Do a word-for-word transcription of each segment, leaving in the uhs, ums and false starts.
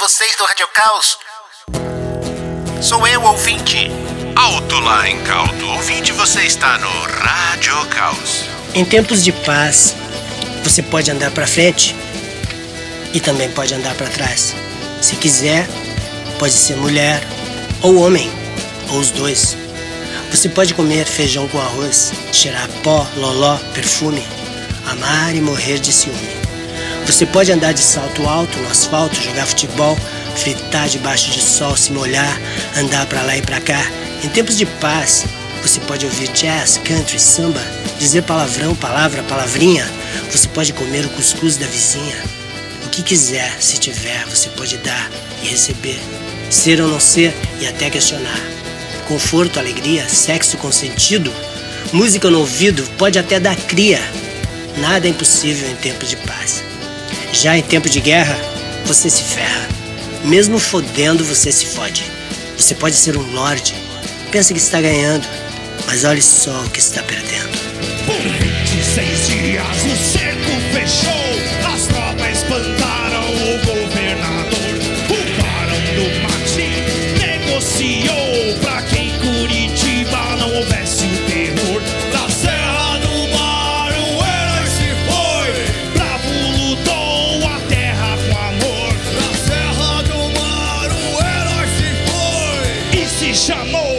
vocês do Rádio Caos. Sou eu, ouvinte. Alto lá, incauto. Ouvinte, você está no Rádio Caos. Em tempos de paz, você pode andar pra frente e também pode andar pra trás. Se quiser, pode ser mulher ou homem, ou os dois. Você pode comer feijão com arroz, cheirar pó, loló, perfume, amar e morrer de ciúme. Você pode andar de salto alto no asfalto, jogar futebol, fritar debaixo de sol, se molhar, andar pra lá e pra cá. Em tempos de paz, você pode ouvir jazz, country, samba, dizer palavrão, palavra, palavrinha. Você pode comer o cuscuz da vizinha. O que quiser, se tiver, você pode dar e receber. Ser ou não ser e até questionar. Conforto, alegria, sexo consentido, música no ouvido, pode até dar cria. Nada é impossível em tempos de paz. Já em tempo de guerra, você se ferra. Mesmo fodendo, você se fode. Você pode ser um lorde. Pensa que está ganhando, mas olhe só o que está perdendo. Por vinte e seis dias o cerco fechou. As tropas espantaram o governador. O barão do Mati negociou pra que em Curitiba não houvesse o terror. Da Serra do Mar o herói se foi. Bravo lutou a terra com amor. Da Serra do Mar o herói se foi. E se chamou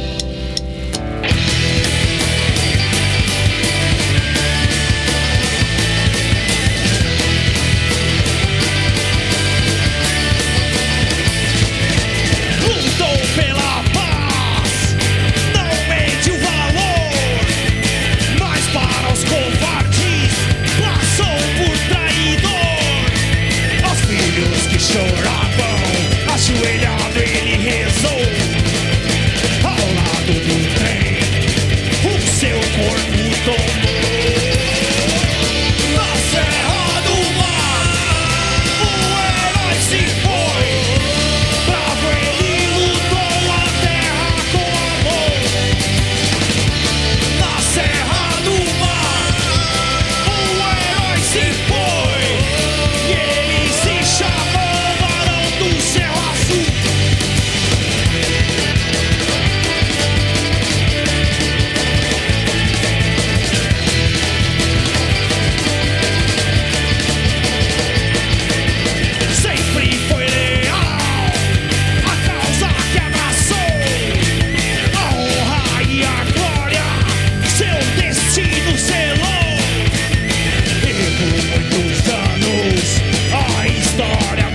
choravam, ajoelhado ele rezou. Ao lado do trem, o seu corpo tomou. Na Serra do Mar, o herói se foi. Bravo ele lutou a terra com amor. Na Serra do Mar, o herói se foi. E ele se chamou do céu azul. Sempre foi leal a causa que abraçou. A honra e a glória seu destino selou. E por muitos anos a história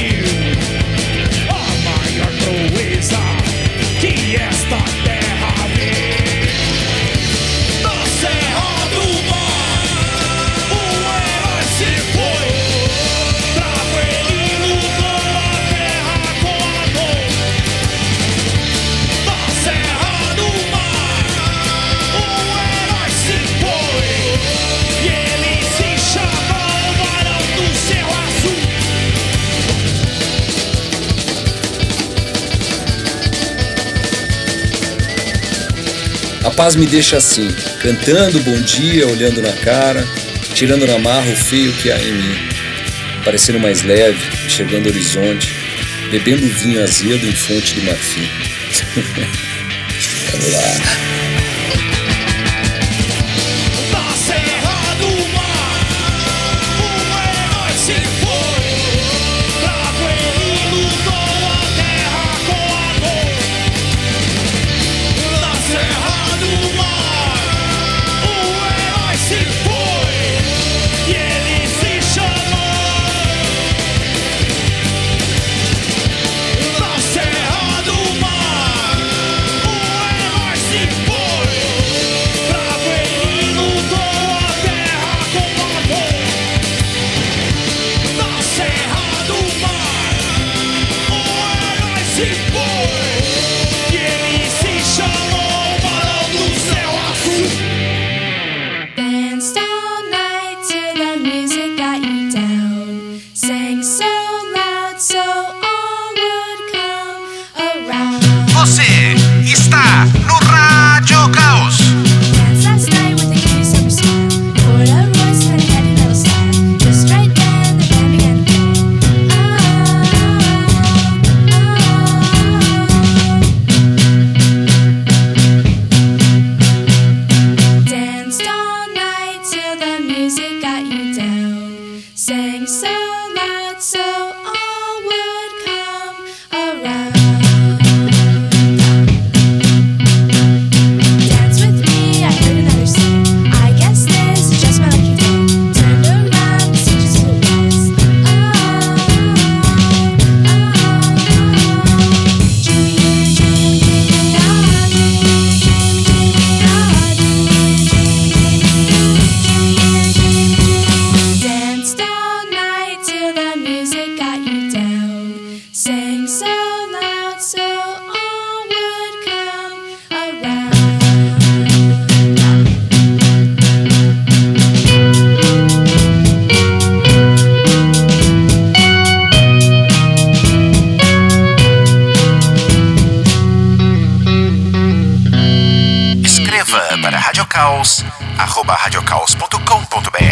que esta terra vê. Na Serra do Mar, o herói se foi. Bravo ele lutou a terra com amor. Na Serra do Mar, o herói se foi. E ele se chamou Barão do Céu Azul. A paz me deixa assim, cantando bom dia, olhando na cara, tirando na marra o feio que há em mim, parecendo mais leve, enxergando o horizonte, bebendo vinho azedo em fonte do marfim. Vamos lá. Serra do Mar, o herói se foi. para radiocaos arroba radiocaos ponto com ponto br.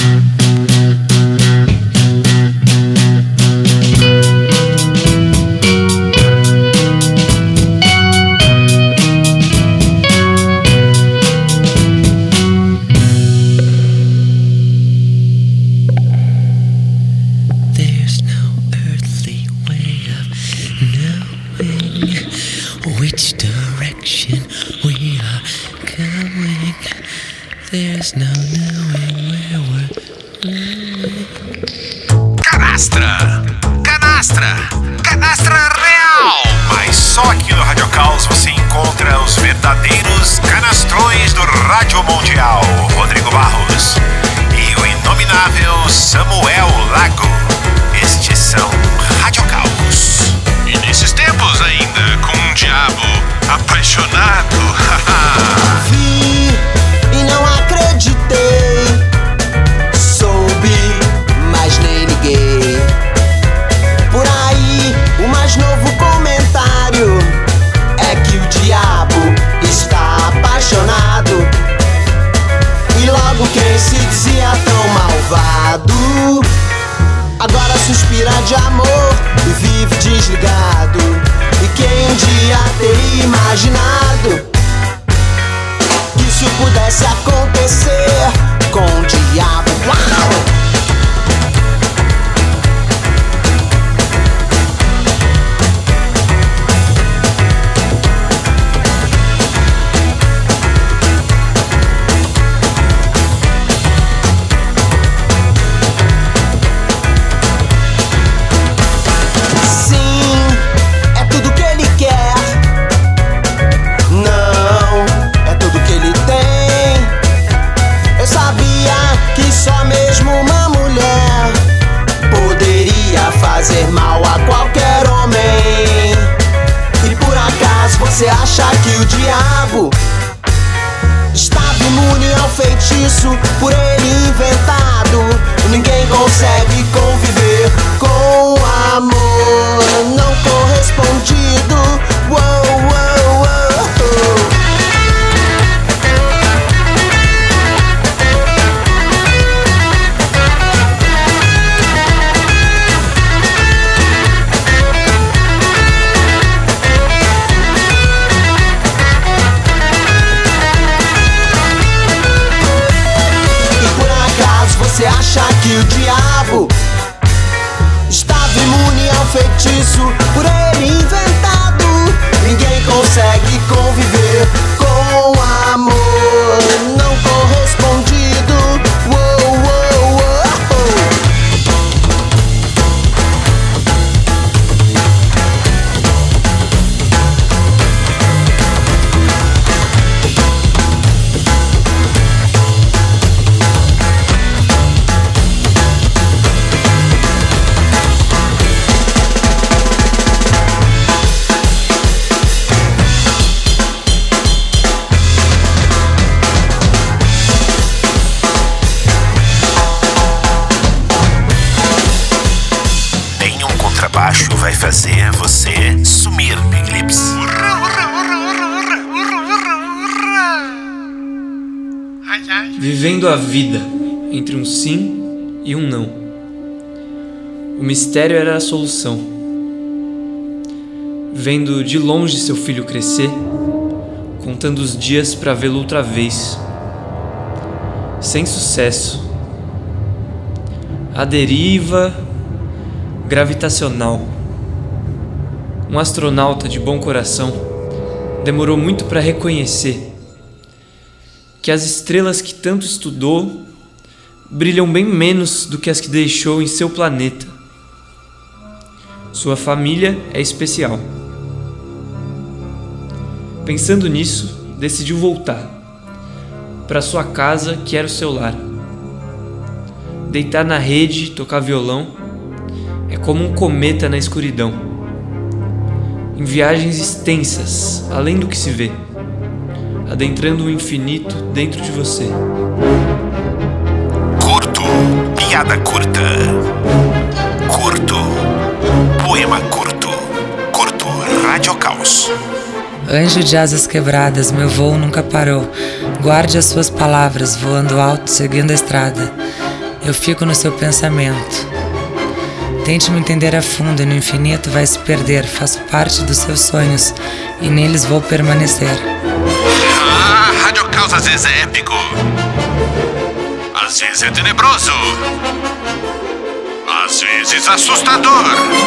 Which direction we are going? There's no knowing where we're going. Canastra! Canastra! Canastra real! Mas só aqui no Rádio Caos você encontra os verdadeiros canastrões do Rádio Mundial. Rodrigo Barros e o inominável Samuel Lago. Estes são Rádio Caos. E nesses tempos ainda, com um diabo apaixonado. Vi e não acreditei. Soube, mas nem liguei. Por aí, o mais novo comentário é que o diabo está apaixonado. E logo quem se dizia tão malvado agora suspira de amor e vive desligado. E quem um dia teria imaginado que isso pudesse acontecer com o diabo? Uau! Fazer mal a qualquer homem. E por acaso você acha que o diabo estava imune ao feitiço por ele inventado? Ninguém consegue conviver com amor não correspondido. Uou, uou, uou. Você acha que o diabo estava imune ao feitiço por ele inventado? Ninguém consegue conviver com amor não correspondido. Uou, uou, uou. Vai fazer você sumir, Big Lips. Vivendo a vida entre um sim e um não. O mistério era a solução. Vendo de longe seu filho crescer, contando os dias pra vê-lo outra vez. Sem sucesso. A deriva gravitacional. Um astronauta de bom coração demorou muito para reconhecer que as estrelas que tanto estudou brilham bem menos do que as que deixou em seu planeta. Sua família é especial. Pensando nisso, decidiu voltar para sua casa, que era o seu lar. Deitar na rede, tocar violão, é como um cometa na escuridão. Em viagens extensas, além do que se vê, adentrando o infinito dentro de você. Curto, piada curta. Curto, poema curto. Curto, Rádio Caos. Anjo de asas quebradas, meu voo nunca parou. Guarde as suas palavras, voando alto, seguindo a estrada. Eu fico no seu pensamento. Tente me entender a fundo e no infinito vai se perder. Faço parte dos seus sonhos e neles vou permanecer. Ah, Rádio Caos às vezes é épico. Às vezes é tenebroso. Às vezes assustador.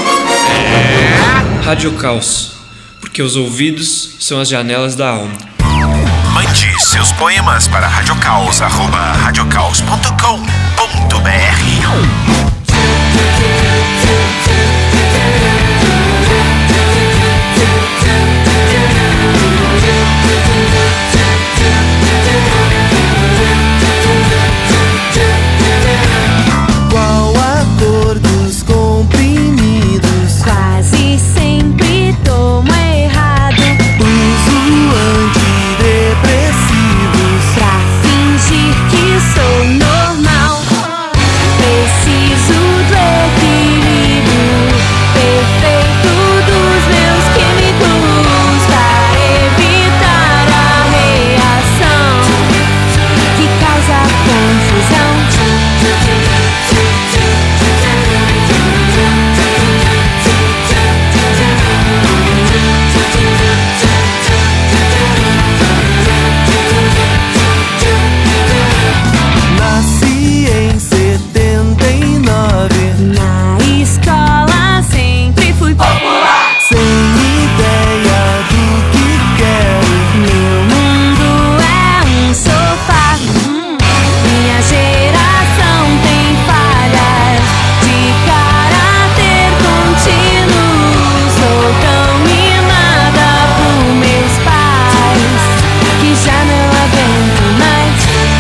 É... Rádio Caos, porque os ouvidos são as janelas da alma. Mande seus poemas para radiocaos arroba radiocaos ponto com ponto br. Qual a cor dos comprimidos? Quase sempre tomo errado. Uso antidepressivos Pra fingir que sou normal. Preciso do equilíbrio perfeito dos meus químicos para evitar a reação que causa confusão. Nasci em setenta e nove, Na escola sempre fui popular. sem ideia do que quero. Meu mundo é um sofá. Hum. Minha geração tem falhas de caráter contínuo. Sou tão mimada por meus pais que já não aguento mais.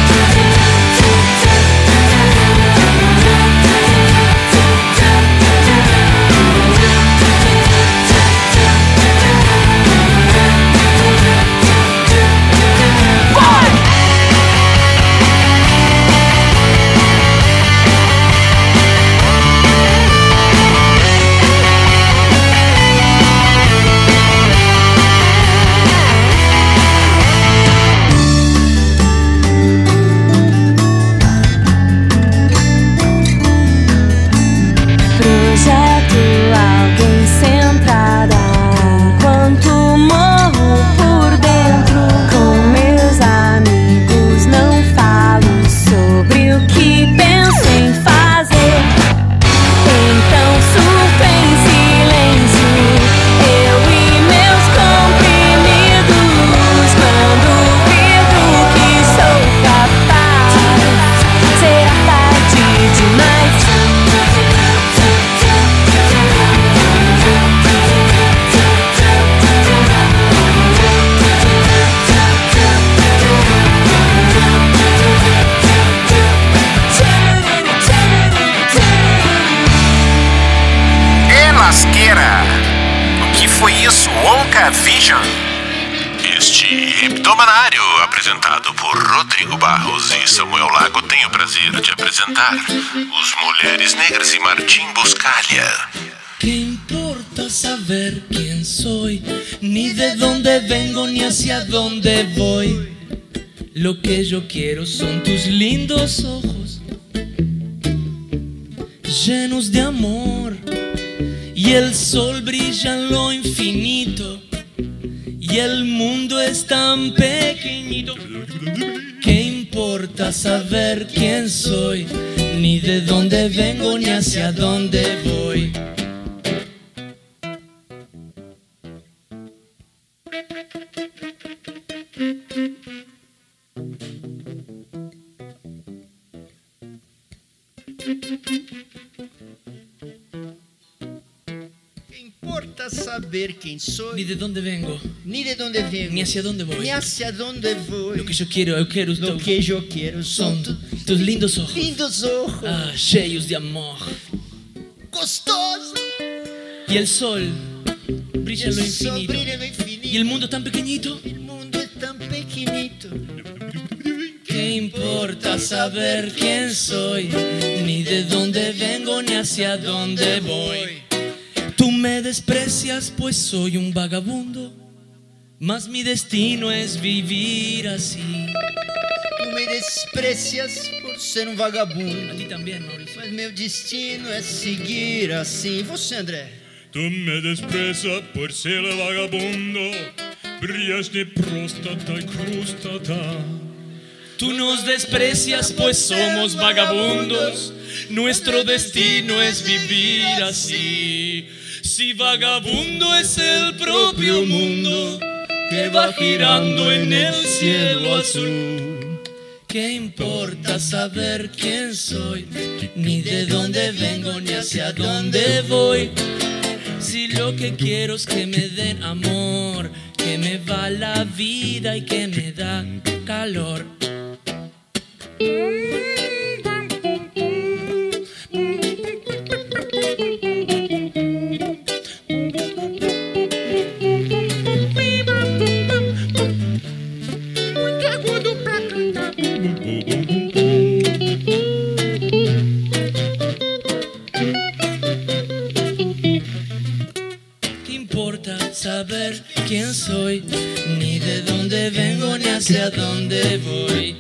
Projeto alguém centrada. Enquanto morro por dentro, com meus amigos não falo sobre o que penso em fazer. Então surto em silêncio, eu e meus comprimidos. Quando grito que sou capaz, será tarde demais. E lasqueira! O que foi isso, Wonka Vision? Este Hebdomanário, apresentado por Rodrigo Barros e Samuel Lago, tem o prazer de apresentar os Mulheres Negras e Martim Buscaglia. ¿Qué importa saber quién soy? Ni de dónde vengo, ni hacia dónde voy. Lo que yo quiero son tus lindos ojos, llenos de amor. Y el sol brilla en lo infinito, y el mundo es tan pequeñito. ¿Qué importa saber quién soy? Ni de dónde vengo, ni hacia dónde voy. Importa saber quem sou, Ni de dónde vengo, ni de onde vengo, ni hacia dónde voy. ni hacia onde vou. Lo que yo quiero, eu quero Lo tu- que eu quero son são tu- tus lindos ojos, lindos ojos, ah, cheios de amor. gostoso. Y el sol brilla en lo O sol infinito, brilha no infinito. y el mundo tan pequeñito. O mundo é tão pequenito. ¿Qué importa saber quién soy? Ni de dónde vengo, ni hacia dónde voy. Tú me desprecias, pues soy un vagabundo, mas mi destino es vivir así. me desprecias por ser um vagabundo. A ti también, Mauricio. Mas meu destino é seguir assim. Você, André? Tu me desprecias por ser vagabundo, brillas de próstata y crustata. Tú nos desprecias pues somos vagabundos. Nuestro destino es vivir así. Si vagabundo es el propio mundo que va girando en el cielo azul. ¿Qué importa saber quién soy? Ni de dónde vengo, ni hacia dónde voy. Si lo que quiero es que me den amor, que me va la vida y que me da calor. Saber quién soy, ni de dónde vengo, ni hacia dónde voy.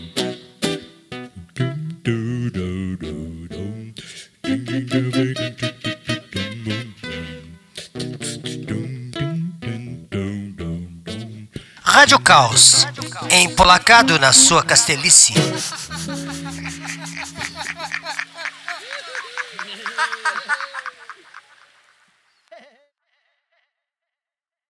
Rádio Caos, emplacado na sua castelice.